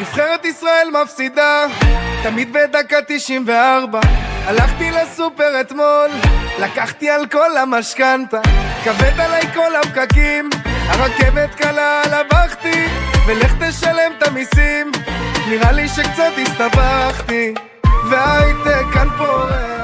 נבחרת ישראל מפסידה תמיד בדקה 94. הלכתי לסופר אתמול, לקחתי על כל המשכנתה, כבד עליי כל הפקקים, הרכבת קלה על הבכתי, ולך תשלם את המיסים, נראה לי שקצת הסתבכתי, והייטק כאן פורח